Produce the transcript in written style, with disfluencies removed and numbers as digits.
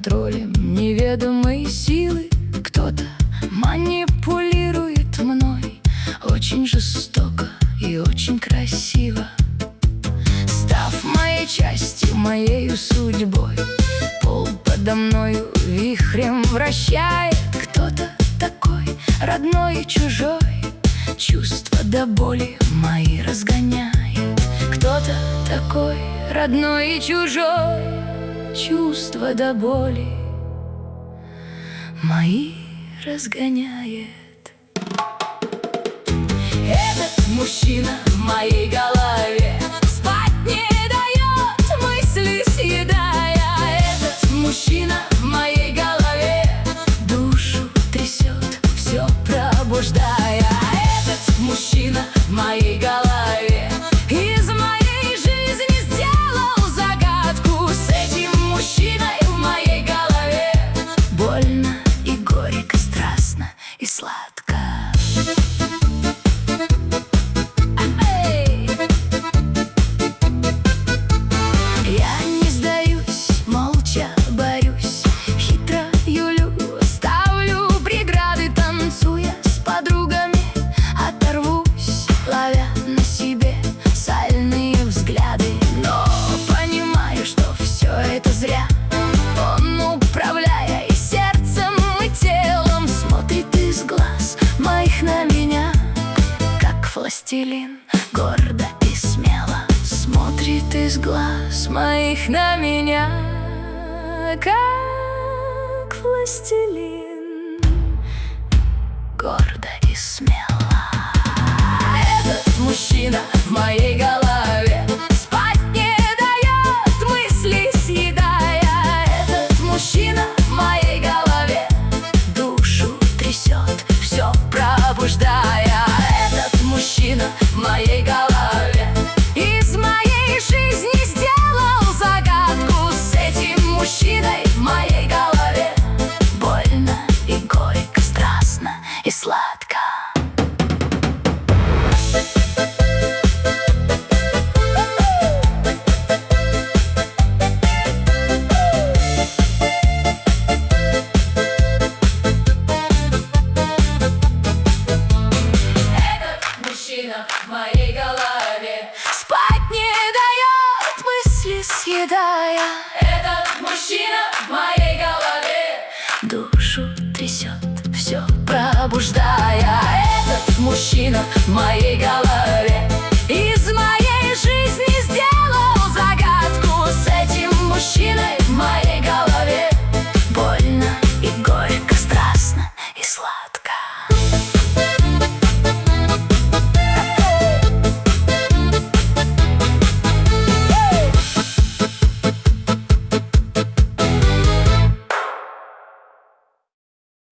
контролем неведомой силы. Кто-то манипулирует мной очень жестоко и очень красиво, став моей частью, моею судьбой. Пол подо мною вихрем вращает. Кто-то такой родной и чужой, чувства до боли мои разгоняет. Кто-то такой родной и чужой, чувства до боли мои разгоняет. Этот мужчина в моей голове спать не дает, мысли съедая. Этот мужчина в моей голове душу трясет, все пробуждая. Этот мужчина в моей голове из моей жизни сделал загадку. С этим мужчиной в моей голове больно и горько, страстно и сладко. Я не сдаюсь, молча борюсь, хитро юлю, ставлю преграды, танцуя с подругами. Оторвусь, ловя на себе сальные взгляды, но понимаю, что все это зря. Он, управляя и сердцем, и телом, смотрит из глаз моих на меня, как властелин, гордо и смело. Смотрит из глаз моих на меня, как властелин, гордо и смело. Этот мужчина в моей голове спать не дает, мысли съедая. Этот мужчина в моей голове душу трясет, все пробуждая. Этот мужчина в моей голове из моей жизни сделал загадку. С этим мужчиной в моей голове больно и горько, страстно и сладко. В моей голове спать не дает, мысли съедая. Этот мужчина в моей голове душу трясет, все пробуждая. Этот мужчина в моей голове